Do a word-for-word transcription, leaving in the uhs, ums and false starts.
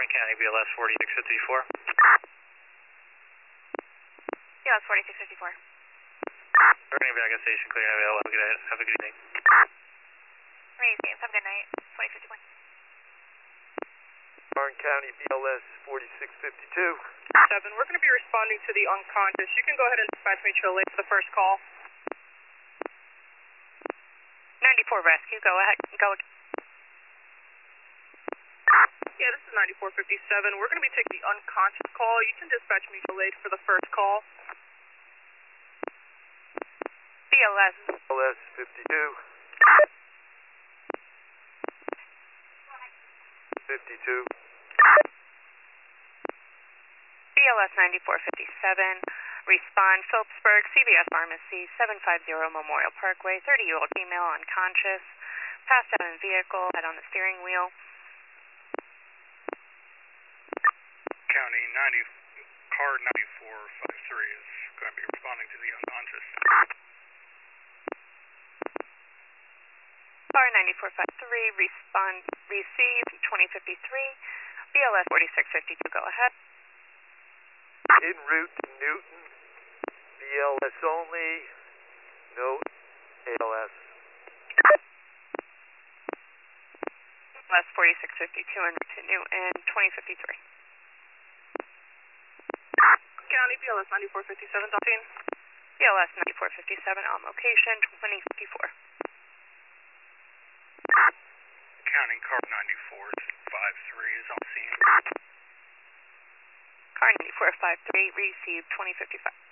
County, B L S forty-six fifty-four. B L S forty-six fifty-four. Turning back at station, clear and available. Have a good, have a good evening. Raise James, have a good night. twenty fifty-one. Warren County, B L S forty-six fifty-two. seven, we're going to be responding to the unconscious. You can go ahead and dispatch me to a late for the first call. ninety-four rescue, go ahead. Go. Yeah, this is ninety-four fifty-seven. We're going to be taking the unconscious call. You can dispatch me to late for the first call. B L S. B L S fifty-two. fifty-two. B L S ninety-four fifty-seven. Respond Phillipsburg, C V S Pharmacy, seven fifty Memorial Parkway, thirty-year-old female unconscious, passed out in vehicle, head on the steering wheel. County ninety, car ninety-four fifty-three is going to be responding to the unconscious. Car ninety-four fifty-three, respond, receive twenty fifty-three, B L S forty-six fifty-two, go ahead. En route to Newton, B L S only, note A L S. B L S forty-six fifty-two en route to Newton, twenty fifty-three. County, B L S ninety-four fifty-seven, Dalton. B L S ninety-four fifty-seven on location, twenty fifty-four. County, car ninety-four fifty-three is on scene. Car ninety-four fifty-three, received twenty fifty-five.